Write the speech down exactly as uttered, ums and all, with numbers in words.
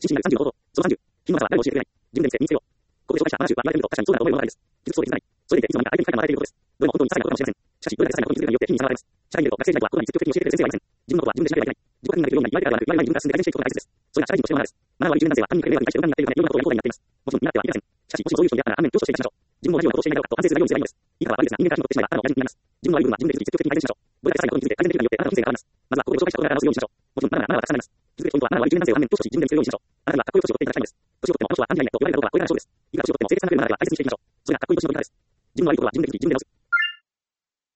心身になるさんじゅうの行動。そのさんじゅう、品のなさは誰も教えてくれない。自分で見つけ、身につけよう。ここで紹介したななじゅうは言われてみると確かにそうだと思うようなことがあるんです。傷つそうで傷つかない。それでいていつの間にか相手に快感が与えていることです。どれも本当に些細なことかもしれません。しかし、どれだけ些細なことに気づくかによって品につながれます。社会にいると学生時代とは言葉に積極的に教えてくれる先生はいません。自分のことは自分でしなければいけない。自己確認ができるようになり、言われてからではなく、言われない自分が進んで改善していくことが大切です。それが社会人としてのマナーです。マナーは悪いじゅうねん男性は単にくれる迷惑に対して裏になっているため、いろんなことを言うことになっています。もちろん、見合ってはいけません。しかし、もしもそういう人に出会ったら、反面、教師としていたしましょう。自分も同じようなことをしていないだろうかと反省するだけをすればいいのです。いいかは悪いですが、人間から人にとってしまえば、ただの親父になります。自分の悪い部分は自分で気づき、積極的に改善しましょう。どれだけ些細なことに気づいて改善できるかによって、あなたの人生が変わります。まずは、ここで紹介したことから直すようにしましょう。もちろん、マナーならマナーはたくさんあります。気づくべきポイントは、マナーは悪いじゅうねん男性を反面、教師とし自分で見つけるようにしましょう。あなたにはかっこいい年を取っていただきたいのです。年を取っても、あの人はアンティアイネと呼ばれるかどうかはこれからの勝負です。いくら年を取っても清潔なくれるマナーでは大切にしていきましょう。それがかっこいい年を取るからです。自分の悪いことは自分で気づき、自分で直す。